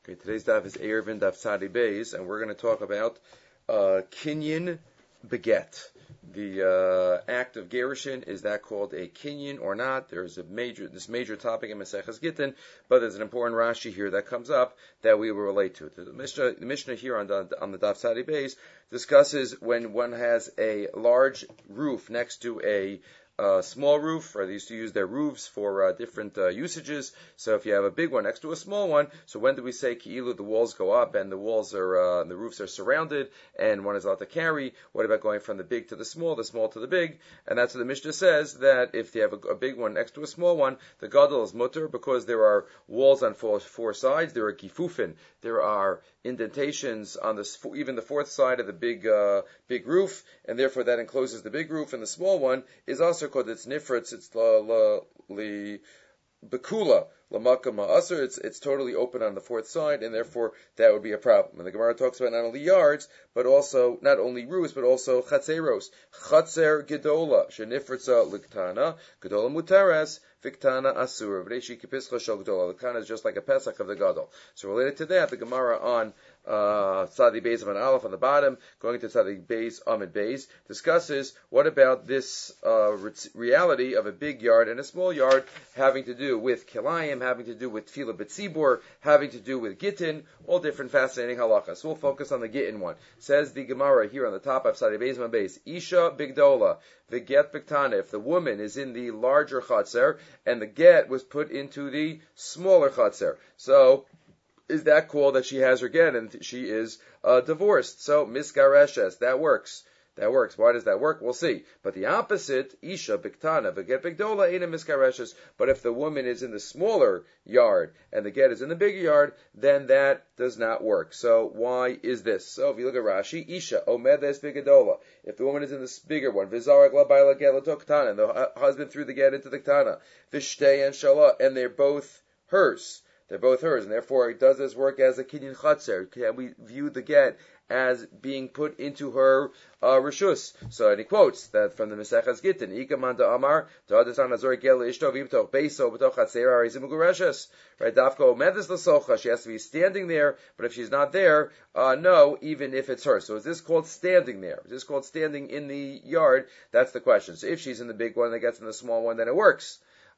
Okay, today's daf is Erevin Daf Tzadi Beis, and we're going to talk about kinyan beget. The act of gerushin, is that called a kinyan or not? There's this major topic in Maseches Gittin, but there's an important Rashi here that comes up that we will relate to. The Mishnah here on the Daf Tzadi Beis discusses when one has a large roof next to a small roof, or they used to use their roofs for different usages. So if you have a big one next to a small one, so when do we say ki'ilu the walls go up and the walls are the roofs are surrounded and one is allowed to carry? What about going from the big to the small to the big? And that's what the Mishnah says, that if you have a big one next to a small one, the gadol is mutter because there are walls on four sides. There are gifufin. There are indentations on even the fourth side of the big roof, and therefore that encloses the big roof, and the small one is also called it's nifritz, it's li bekula lamakam ma'aser. It's totally open on the fourth side, and therefore that would be a problem. And the Gemara talks about not only yards, but also not only roofs, but also chatzeros, chatzer gedola shenifritza liktana gedola mutaras. Viktana asur. V'reishi kipischa shel gedola. The kana is just like a pesach of the gadol. So related to that, the Gemara on Tzadi Beis Amid Aleph on the bottom, going to Tzadi Beis Amid Beis, discusses what about this reality of a big yard and a small yard having to do with kilayim, having to do with tefillah b'tzibur, having to do with gittin, all different fascinating halachas. So we'll focus on the gittin one. Says the Gemara here on the top of Tzadi Beis Amid Beis, Isha bigdola. The get biktana, if the woman is in the larger chatzer and the get was put into the smaller chatzer. So, is that called that she has her get and she is divorced? So, misgareshes, that works. That works. Why does that work? We'll see. But the opposite, Isha biktana, the get bigdola, ain't a misgareshes. But if the woman is in the smaller yard and the get is in the bigger yard, then that does not work. So why is this? So if you look at Rashi, Isha omedes bigadola. If the woman is in this bigger one, v'zarek labayla get l'toktana, and the husband threw the get into the ktana, v'shtei and shala, and they're both hers. They're both hers, and therefore does this work as a kinyan chatzer? Can we view the get as being put into her rishus? So, and he quotes that from the Maseches Gittin, Ikaman da Amar, Ta'adasan Azor Gel Ishto V'B'toch Beiso B'toch Chatzer Arizim Ugureshes. Right, Dafko Medes L'Socha, she has to be standing there, but if she's not there, no, even if it's her. So is this called standing there? Is this called standing in the yard? That's the question. So if she's in the big one and it gets in the small one, then it works.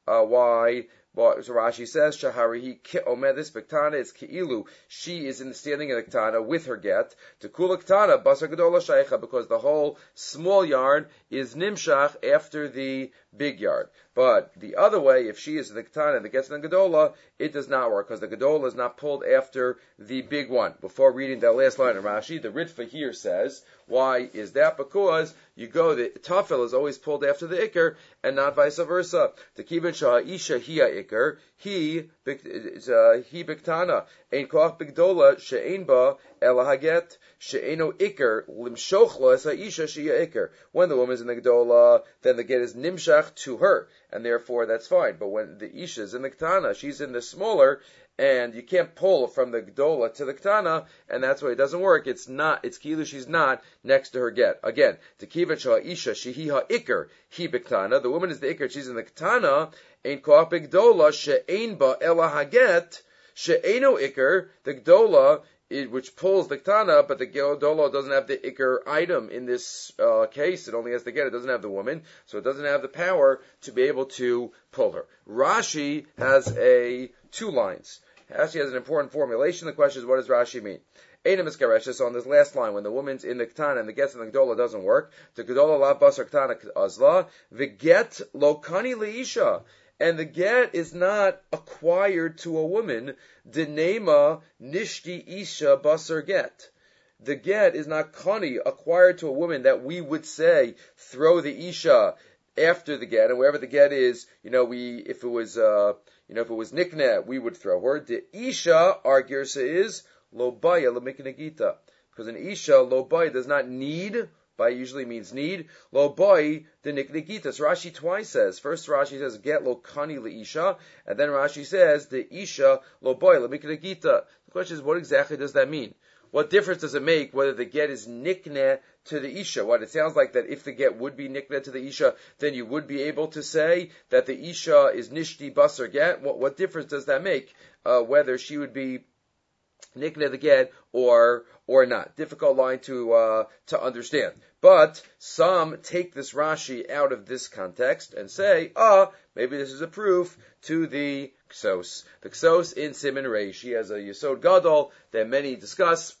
Why? Well, so Rashi says, Shaharihi Omedes Biktana, it's Ki'ilu, she is in the standing in the Ktana with her get, to Kula Ktana, Basar Gedola Shaicha, because the whole small yard is Nimshach after the big yard. But the other way, if she is in the Ktana and the gets in the Gedola, it does not work, because the Gedola is not pulled after the big one. Before reading that last line of Rashi, the Ritva here says, why is that? Because the Tafel is always pulled after the Iker, and not vice versa. The Kibin Shah Isha Hiya Iker, he biktana, ein koach bigdola, she'ein ba ela haget, she'eino Iker, limshochla es ha'isha she'ya Iker. When the woman is in the Gedola, then the get is nimshach to her, and therefore that's fine. But when the Isha is in the Ktana, she's in the smaller, and you can't pull from the Gdola to the Ktana, and that's why it doesn't work. It's ki'ilu she's not next to her get. Again, to kivat shah isha shehi ha'ikr, he b'ktana, the woman is the ikr, she's in the Ktana, ein koach b'gdola, she'ein ba ela haget, she'eino ikr, the Gdola, which pulls the Ktana, but the Gedola doesn't have the Iker item in this case. It only has the get. It doesn't have the woman, so it doesn't have the power to be able to pull her. Rashi has two lines. Rashi has an important formulation. The question is, what does Rashi mean? Eina miskareshes, so on this last line, when the woman's in the Ktana and the get in the Gedola doesn't work, the Gedola la basar Ktana azla, the get lo kani leisha. And the get is not acquired to a woman. Denema nishti isha basar get. The get is not kani, acquired to a woman, that we would say throw the isha after the get, and wherever the get is, if it was nikne, we would throw her. The isha, our girsa is lobaya lemiknegita, because an isha lobaya does not need. By usually means need. Lo boy the niknigitas. Rashi twice says. First Rashi says get lo kani le isha, and then Rashi says the isha lo boy le miknigita. The question is, what exactly does that mean? What difference does it make whether the get is nikne to the isha? What it sounds like that if the get would be nikne to the isha, then you would be able to say that the isha is nishti basar get. What difference does that make? Whether she would be nikne the get or not. Difficult line to understand. But some take this Rashi out of this context and say, maybe this is a proof to the Ksos. The Ksos in Siman Reish. He has a Yesod Gadol that many discuss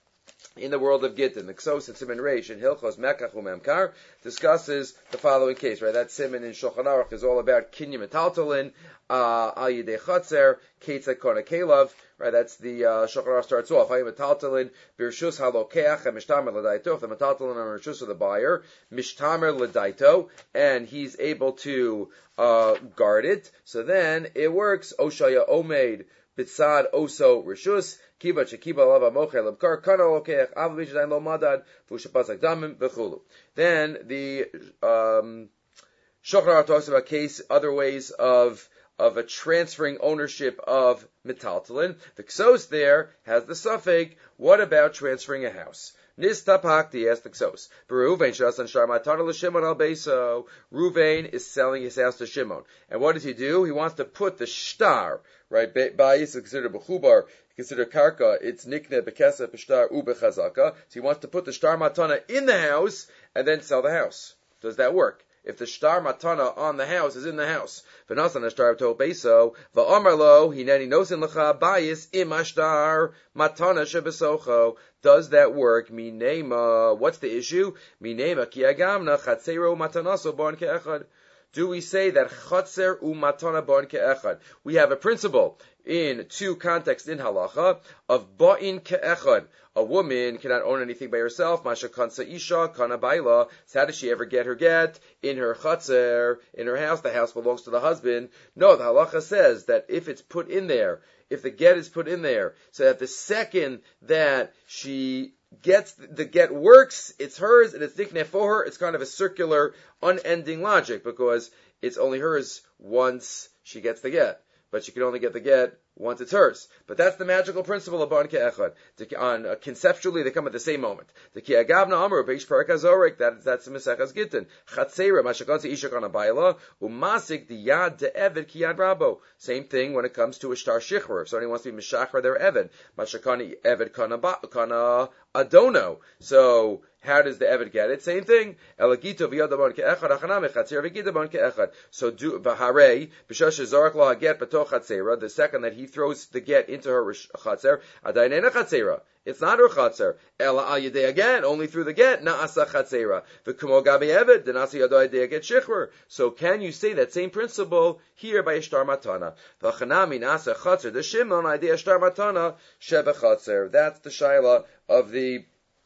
in the world of Gittin. The Ksos in Siman Reish in Hilchos Mekach Umemkar discusses the following case, right? That Siman in Shulchan Aruch is all about Kinyan Metaltalin, Al Yidei Chatzer, Ketzak Kona Kelav, right? That's the Shulchan Aruch starts off. Hayim Metaltalin, Birshus Halokeach, and Mishtamer L'daito. If the Metaltalin are Birshus of the buyer, Mishtamer L'daito, and he's able to guard it. So then it works. Oshaya Omeid, Bitzad Oso Rishus, Kiba Chekiba Lava Mocher Labkar Kana Lokeach Av Bishdain Lo Madad Vushapasak Damim V'chulu. Then the Shulchan Aruch talks about other ways of a transferring ownership of metaltalin. The Ksos there has the suffix. What about transferring a house? Nistapakti asked the Ksos. Reuven shasan shar matana l'Shimon al beiso. Reuven is selling his house to Shimon, and what does he do? He wants to put the shtar, right? Bayis is considered b'chubar, considered karka. It's nikne bekesef b'shtar ubechazaka. So he wants to put the shtar matana in the house and then sell the house. Does that work? If the shtar matana on the house is in the house, v'nasan ashtar to beiso va'amar lo hineni nosin lecha bayis im ashtar matana shebesocho. Does that work? Minema. What's the issue? Minema ki agamna chatzero matanaso bon ke'echad. Do we say that chatzer u'matana bon ke'echad? We have a principle in two contexts in halacha of ba'in ke'echad. A woman cannot own anything by herself. Masha kansa isha kana baila. So how does she ever get her get? In her chatzer, in her house. The house belongs to the husband. No, the halacha says that if it's put in there, if the get is put in there, so that the second that she gets the get works, it's hers and it's nikneh for her. It's kind of a circular, unending logic because it's only hers once she gets the get, but she can only get the get once it's hers. But that's the magical principle of Bon Ke'echad. Conceptually, they come at the same moment. The Ki'agavna Amru, Beish Parak HaZorek, that's the Mesechas Gittin. Chatzera, Mashakansi Ishak on a Baila, Umasik, the Yad de Eved Kiyad Rabo. Same thing when it comes to a Shtar Shichur. If somebody wants to be Meshachar, they're Eved. Mashakani Eved Kana Adono. So, how does the Eved get it? Same thing. Elagito v'yada bon ke'echad achaname chatzer v'gita bon ke'echad. So do v'harei b'shash zarak lo haget b'toch chatzera. The second that he throws the get into her chatzer, adaynena chatzera. It's not her chatzer. Ela al yedei again, only through the get na'asa chatzera. V'kumo gabi Eved denasi yado yedei get shichur. So can you say that same principle here by Ishtar Matana? V'chanami na'asa chatzer the Shimon idea Ishtar Matana sheba chatzer. That's the shaila of the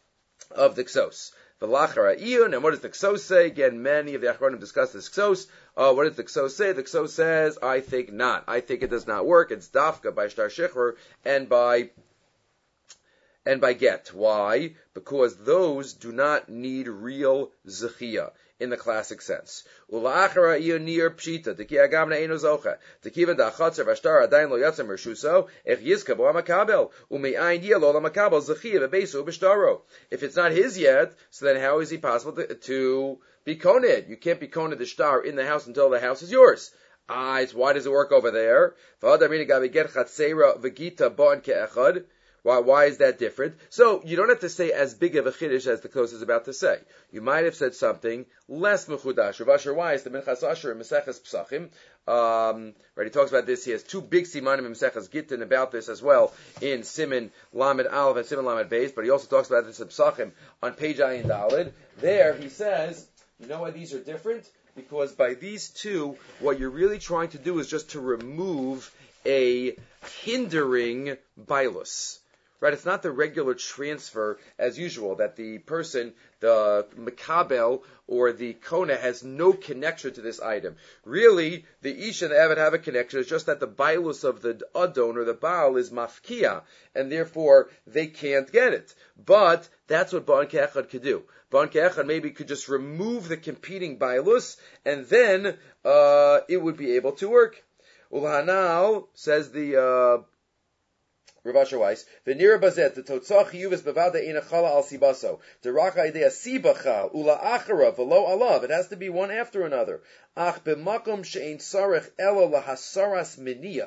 Ksos. V'lachara iyun, and what does the Ksos say? Again, many of the Achronim discuss this Ksos. What does the Ksos say? The Ksos says, I think not. I think it does not work. It's dafka by Shtar Shichur and by get. Why? Because those do not need real zechiyah in the classic sense. Ula'achara iyonir pshita, teki agamna eino zocha, tekiva da chatzer vashtar adayin lo yatzem reshuso, ech yizka bo amakabel, ume'ayin yeh lo amakabel zechiyah bebesu b'shtaro. If it's not his yet, so then how is he possible to be koned? You can't be koned the shtar in the house until the house is yours. Why does it work over there? V'adamina gabi get chatzera v'gita bon ke'echad. Why is that different? So you don't have to say as big of a chiddush as the Kos is about to say. You might have said something less mechudash. Rav Asher Weiss, the Minchas Asher in Meseches Psachim, right? He talks about this. He has two big simanim in Meseches Gittin about this as well in Siman Lamed Aleph and Siman Lamed Beis. But he also talks about this in Psachim on page Ayin Daled. There he says, you know why these are different? Because by these two, what you're really trying to do is just to remove a hindering bailus. Right, it's not the regular transfer as usual that the person, the Makabel or the Kona has no connection to this item. Really, the Ish and the Eved have a connection. It's just that the Bailus of the Adon or the Baal is Mafkia, and therefore they can't get it. But that's what Bon Ke'echad could do. Bon Ke'echad maybe could just remove the competing Bailus, and then it would be able to work. Ulhanal, says the Rav Asher Weiss, v'nira bazet the totzach yuvis bevada ina chala al sibaso deraka idea sibacha ula achara v'lo alav. It has to be one after another. Ach b'makom she'ein sarech elo lahasaras minia.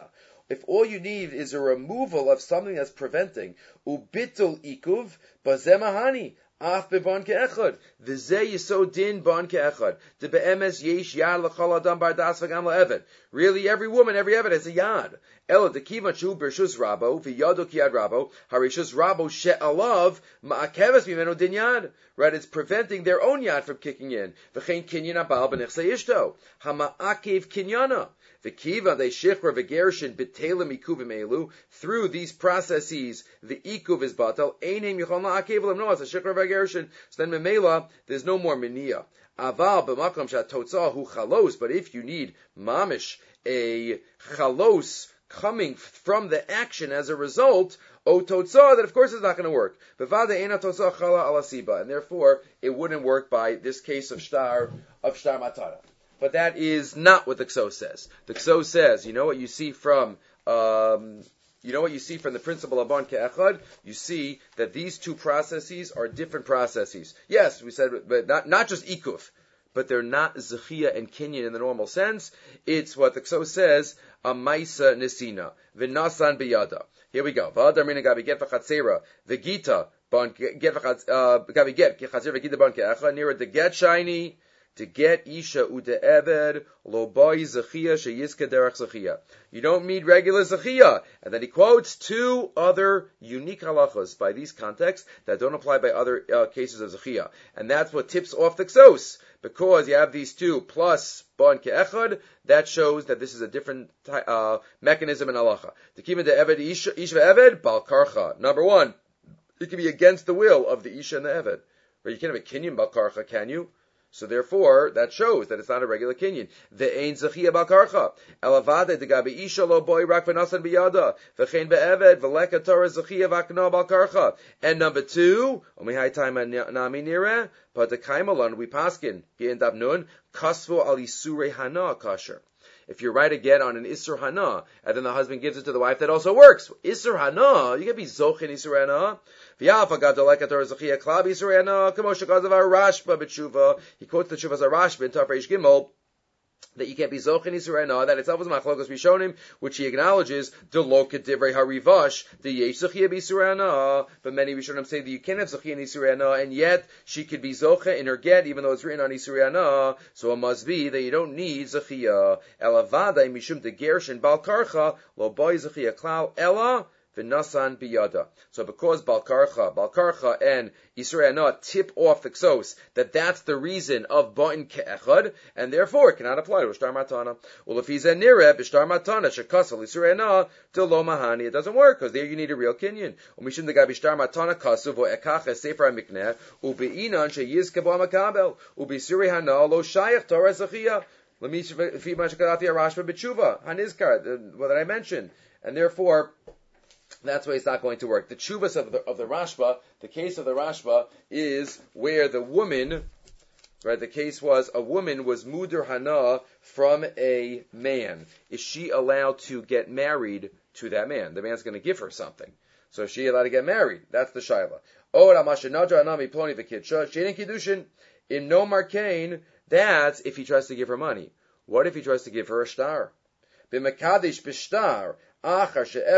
if all you need is a removal of something that's preventing, ubitul ikuv bazemahani. Af beban ke'echad. V'zeh yisod din ban ke'echad. De be'emes yesh yad l'chol adam bar das v'gam la'eved. Really, every woman, every eved has a yad. Ela de kivan shu b'rshus rabo, v'yado kiyad rabo, harishus rabo she'alav, ma'akeves mimeno din yad. Right, it's preventing their own yad from kicking in. V'chein kinyan abal b'nechse ishto. Hama'akev kinyana. The kiva they shichra v'gershin b'telim ikuvim elu. Through these processes, the ikuv is batal. Einim yichol na'akev l'm no as a shichra v'gershin. So then memela, there's no more mania. Aval b'makom shatotzah hu chalos. But if you need mamish, a chalos coming from the action as a result, o totzah, that of course is not going to work. Bevada eina totzah chala ala siba, and therefore it wouldn't work by this case of shtar matana. But that is not what the Ksos says. The Ksos says, you know what you see from the principle of Ban Ke'echad? You see that these two processes are different processes. Yes, we said, but not just ikuf, but they're not zechia and kinyan in the normal sense. It's what the Ksos says, a maisa nesina, v'nasan biyada. Here we go. V'adar mina gabi get v'chatzera, v'gita, gabi get, chatzera v'gita ban ke'echad, near the get shiny, to get isha ude eved lo boy zechia sheyiska derech zechia. You don't need regular zechia. And then he quotes two other unique halachas by these contexts that don't apply by other cases of zechia. And that's what tips off the Ksos. Because you have these two plus ban ke'echad, that shows that this is a different mechanism in halacha. To keep it the eved isha eved bal karcha. Number one, it can be against the will of the isha and the eved. But you can't have a kinyan bal karcha, can you? So therefore, that shows that it's not a regular kinyan. Ve'ein zechia b'karcha. Elavade degabi isha lo boy rak v'nasan biyada. V'chein be'eved v'leka Torah zechia v'akna b'karcha. And number two, omihai taima nami nira, but the kaimalon we paskin, ge'en dabnun, kasvu al isurei hana kasher. If you write a get on an Isur Hana, and then the husband gives it to the wife, that also works. Isur Hana, you can be Zoch in Isur Hana. He quotes the Tshuvas Rashba in Tafresh Gimel, that you can't be Zoch in Isur Hana, that itself is Machlokos Rishonim, which he acknowledges, the Loket Divrei Harivash, the Yesh Zechia B'Isur Hana. But many Rishonim say that you can't have Zechia in Isur Hana, and yet she could be Zocha in her get, even though it's written on Isur Hana. So it must be that you don't need Zechia. Elavada Mishum de Gershin Bal Karcha, Lo Boy Zechia Klal Ella, V'nasan biyada. So because Balkarcha and Yisrei Hana tip off the Ksos, that's the reason of Ba'in Ke'echad, and therefore it cannot apply to a Shtar Matana. Ulefiza nire b'Shtar Matana shekasal Yisrei Hana to lo mahani. It doesn't work, because there you need a real kinyan. Umishim the gabi Shtar Matana kasu v'ekach sefer ha'mikneh, ube'inan sheyizke bo ha'makabel, ube'Yisrei Hana lo shayach Torah zechia. Let me feed my shakadati Rashba b'tshuva hanizkar, what did I mention? And therefore, that's why it's not going to work. The tshuvas of the Rashba, the case of the Rashba, is where the woman, right, the case was a woman was muder hana from a man. Is she allowed to get married to that man? The man's going to give her something. So is she allowed to get married? That's the shaila. In no markain, that's if he tries to give her money. What if he tries to give her a shtar? B'mekadish b'shtar. A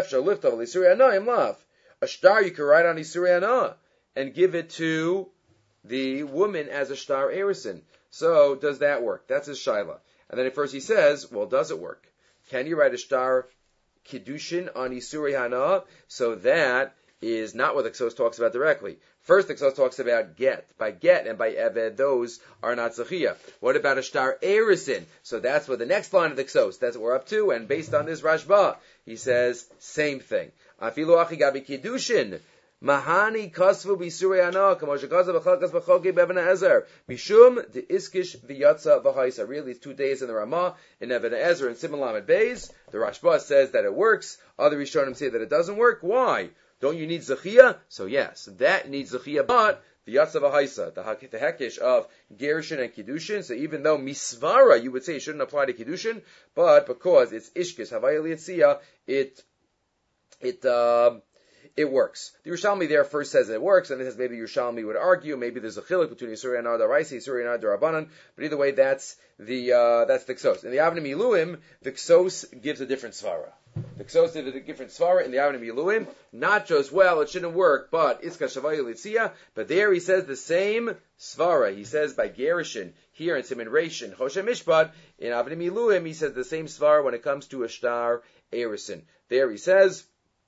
shtar you can write on Yisrei Hana and give it to the woman as a shtar erison. So does that work? That's his shaila. And then at first he says, well, does it work? Can you write a shtar kiddushin on Yisrei Hana? So that is not what the Ksos talks about directly. First, the Ksos talks about get. By get and by eved, those are not zechia. What about a shtar erison? So that's what the next line of the Ksos, that's what we're up to, and based on this Rashba, he says, same thing. Afilu achi gabi kiddushin. Mahani kasvu b'Yisrei Hana, kamo shekazav v'chalkas b'choki b'Even Ezer. Mishum de iskish v'yatza v'chaisa. Really, it's 2 days in the Ramah, in Evan Ezer, and Simon Lamed Beis. The Rashba says that it works. Other Rishonim say that it doesn't work. Why? Don't you need zechia? So yes, that needs zechia, but the yatsa v'haisa, the hekesh of gerushin and kiddushin. So even though misvara, you would say it shouldn't apply to kiddushin, but because it's ishkis havaya liyatzia, it works. The Yerushalmi there first says it works, and it says maybe Yerushalmi would argue, maybe there's a chiluk between Yisuri Anar Daraisi, Yisuri Anar Darabanan, but either way, that's the Ksos. In the Avnei Miluim, the Ksos gives a different svara. The Ksos did a different svara in the Avnei Miluim, not just, well, it shouldn't work, but Iska Shavayu Litzia, but there he says the same svara. He says by Gerushin, here in Siman Reish, in Choshen Mishpat, in Avnei Miluim, he says the same svara when it comes to a Shtar Erisin. There he says,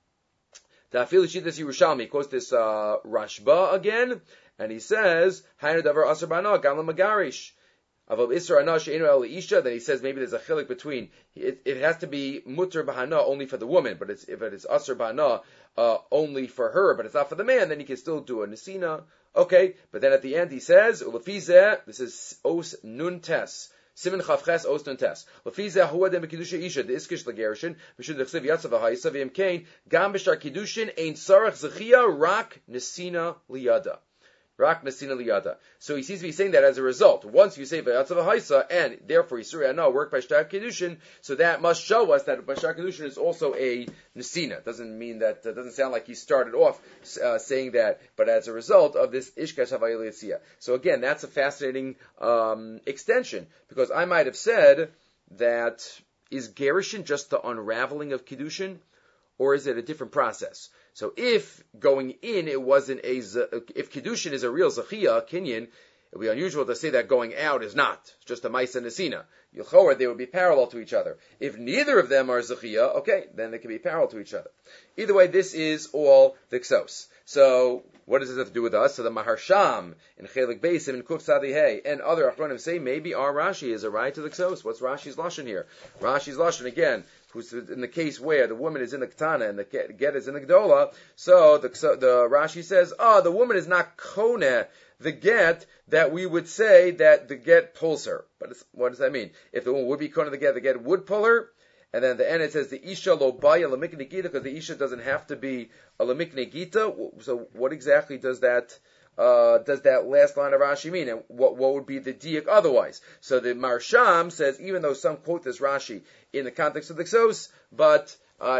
Ta'afilu Shitas Yerushalmi, quotes this Rashba again, and he says, Hainu Davar Asar Bana, Gamla Magarish. Then he says maybe there's a chilik between it has to be mutter bahana only for the woman, but if it's asr bahana only for her, but it's not for the man, then he can still do a nesina. Okay, but then at the end he says ulafizeh. This is os nun tes. Siman chavches os nun tes. Ulafizeh huwa de mekidusha isha de iskish lagerishin mishud dechsev yatzav ha'isa v'imkein gam b'shar kiddushin ein sarach zechia rak nesina liyada. Rak Nasina Liyada. So he seems to be saying that as a result. Once you say V'yatzav Haisa, and therefore Yisuri Ana work by Shtar Kiddushin, so that must show us that by Shtar Kiddushin is also a Nasina. Doesn't mean that, doesn't sound like he started off saying that, but as a result of this Ishkash Havayil Yitzia. So again, that's a fascinating extension, because I might have said that is Gerushin just the unraveling of Kiddushin, or is it a different process? So if going in it wasn't if Kiddushin is a real Zechiyah, Kinyan, it would be unusual to say that going out is not. It's just a Maisa Nesina. Yilchor, they would be parallel to each other. If neither of them are Zechiyah, okay, then they can be parallel to each other. Either way, this is all the Ksos. So, what does this have to do with us? So the Maharsham, in Chelik Beisim, in Kuf Tzadihei, and other Achronim say maybe our Rashi is a right to the Ksos. What's Rashi's Lashon here? Rashi's Lashon, again, who's in the case where the woman is in the Ketana and the get is in the Gdola, so the Rashi says, the woman is not Koneh, the get, that we would say that the get pulls her. But what does that mean? If the woman would be Koneh the get would pull her, and then at the end it says the Isha lo baya lamikne gita, because the Isha doesn't have to be a lamikne gita. So what exactly does that last line of Rashi mean? And what would be the diak otherwise? So the Marsham says, even though some quote this Rashi in the context of the Ksos, but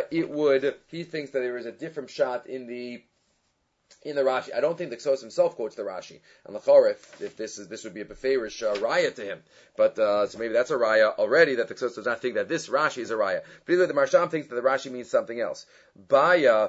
he thinks that there is a different shot in the Rashi. I don't think the Ksos himself quotes the Rashi. And l'chorah, if this would be a beferish raya to him. But so maybe that's a raya already, that the Ksos does not think that this Rashi is a raya. But either the Marsham thinks that the Rashi means something else. Baya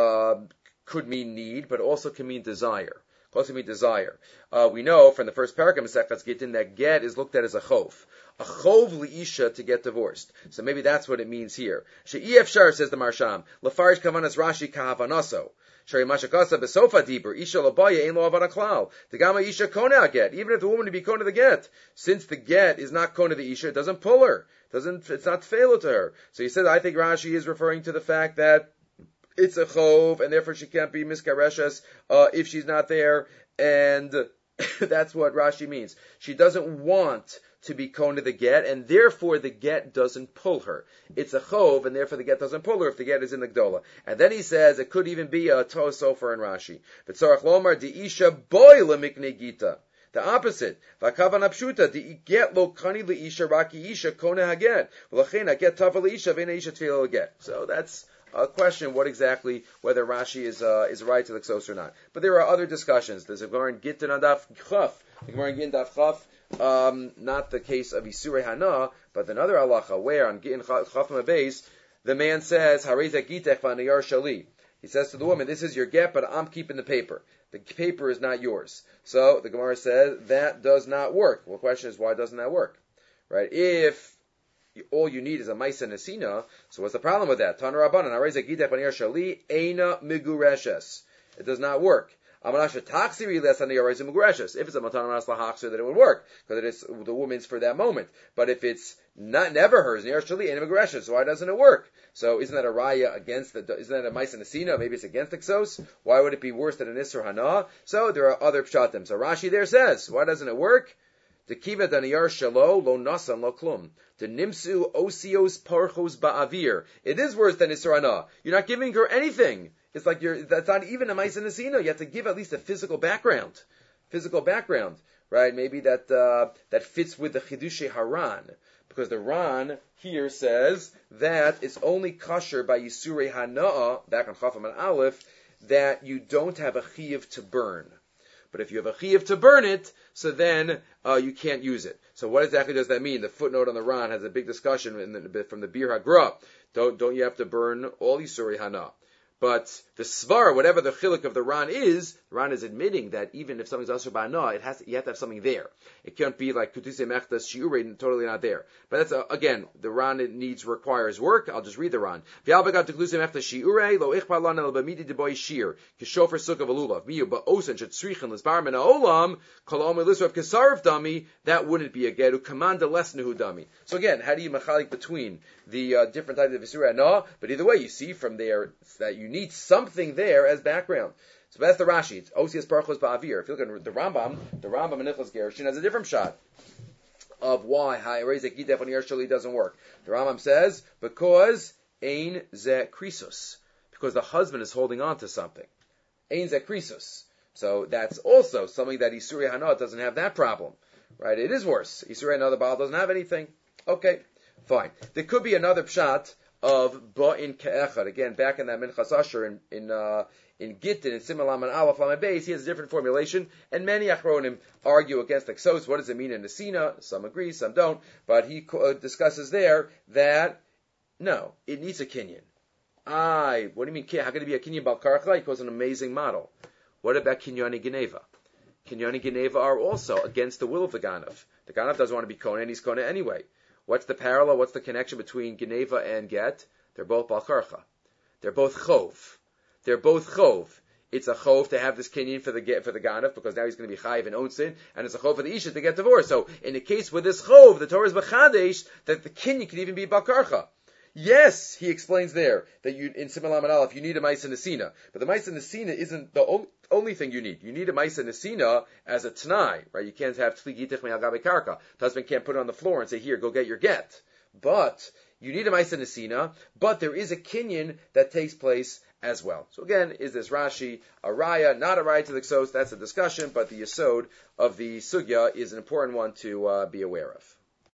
could mean need, but also can mean desire. Also mean desire. We know from the first parak of Masechtas Gittin that get is looked at as a chov. A chov liisha to get divorced. So maybe that's what it means here. She'ef shar, says the Marsham, lefarish kavanas Rashi kahavanaso. Shari mashakasa besofa dibur isha labaya ein lo avana klal. The gama isha kona get. Even if the woman to be kona the get, since the get is not kona the isha, it doesn't pull her. It's not fail to her. So he said, I think Rashi is referring to the fact that it's a chov, and therefore she can't be miskareshes if she's not there, and that's what Rashi means. She doesn't want to be kona the get, and therefore the get doesn't pull her. It's a chov, and therefore the get doesn't pull her if the get is in the gdola. And then he says it could even be a toh sofer in Rashi. But tzarach lomar di isha boy lemikne gita. The opposite. V'akavan apshuta di get lo kani leisha raki isha kona haget. V'lachen get tava leisha v'ena isha tefila get. So that's a question whether Rashi is right to the Ksos or not. But there are other discussions. There's a Gemara in Gittin on Daf Chaf. The Gemara in Gittin Daf Chaf, not the case of Isurei Hana, but another halacha where on Gittin Chaf Mabeis, the man says, Hareza Gitech v'aniyar shali. He says to the woman, this is your get, but I'm keeping the paper. The paper is not yours. So the Gemara says that does not work. Well, the question is, why doesn't that work? Right? If all you need is a Maisa Nesina, so what's the problem with that? Tana Rabbanan, Hareza Gitech v'aniyar shali, eina migureshes. It does not work. If it's a Matan Manas Lahakser, then it would work, because it is the woman's for that moment. But if it's never hers, so why doesn't it work? So isn't that a raya against isn't that a Maisa Nesina? Maybe it's against the Ksos? Why would it be worse than an Isser Hana? So there are other pshatim. So Rashi there says, why doesn't it work? The kiva daniyar shalo lo nasan lo klum. The nimsu osios parchos ba'avir. It is worse than Isser Hana. You're not giving her anything. It's like that's not even a Maisa Nesina. You have to give at least a physical background, right? Maybe that fits with the Chidushei Haran, because the Ran here says that it's only kosher by Yisurei Hana'ah, back on Chafam and Aleph, that you don't have a chiyuv to burn. But if you have a chiyuv to burn it, so then you can't use it. So what exactly does that mean? The footnote on the Ran has a big discussion from the Bir HaGra. Don't you have to burn all Yisuri Hana? But the Svar, whatever the chiluk of the Ran is admitting that even if something's Asur Ba'ana, you have to have something there. It can't be like Kutise Mechtas Shiurei, totally not there. But that's, again, the Ran requires work. I'll just read the Ran. V'albagat Kutise Mechtas Shiurei, lo ichpa lana el b'midi deboy shir, kishofer sukkah v'lulav, miyu ba'osen shet tzrichen l'sbar min ha'olam, kol ha'omer lisrav kesarv dami, that wouldn't be a gedu, commanda lesnehu dami. So again, how do you machalik between the different types of Yisur Hana? But either way, you see from there that you need something there as background. So that's the Rashi. It's Osias Parchos Ba'avir. If you look at the Rambam in Nichlas Gershon has a different shot of why Ha'erezek Yidef on Yershali doesn't work. The Rambam says, because Ein Ze Krisus. Because the husband is holding on to something. Ein Ze Krisus. So that's also something that Yisur Hana doesn't have that problem. Right? It is worse. Yisur Hana, the Baal doesn't have anything. Okay, fine. There could be another pshat of Ba'in Ke'echad. Again, back in that Minchas Asher in Gittin, in Simalam and Aleph Lamed Beis, he has a different formulation, and many Achronim argue against Exos. What does it mean in Nesina? Some agree, some don't, but he discusses there that, no, it needs a Kinyan. What do you mean, how can it be a Kinyan Bal Karcha? He calls an amazing model. What about Kinyani Geneva? Kinyani Geneva are also against the will of the Ganav. The Ganav doesn't want to be Kohen, he's Kohen anyway. What's the parallel? What's the connection between Geneva and Get? They're both Bal Karcha. They're both Chov. It's a chov to have this kinyan for the ganav because now he's going to be chayiv and onsin, and it's a chov for the isha to get divorced. So in the case with this chov, the Torah is b'chadesh that the kinyan can even be balkarcha. Yes, he explains there that you in Simalam and Aleph you need a ma'isa nesina, but the ma'isa nesina isn't the only thing you need. You need a ma'isa nesina as a t'nai, right? You can't have tli gitich me'al gabe karka. The husband can't put it on the floor and say, "Here, go get your get." But you need a ma'isa nesina, but there is a kinyan that takes place as well. So again, is this Rashi a raya, not a raya to the Ksos? That's a discussion, but the yesod of the sugya is an important one to be aware of.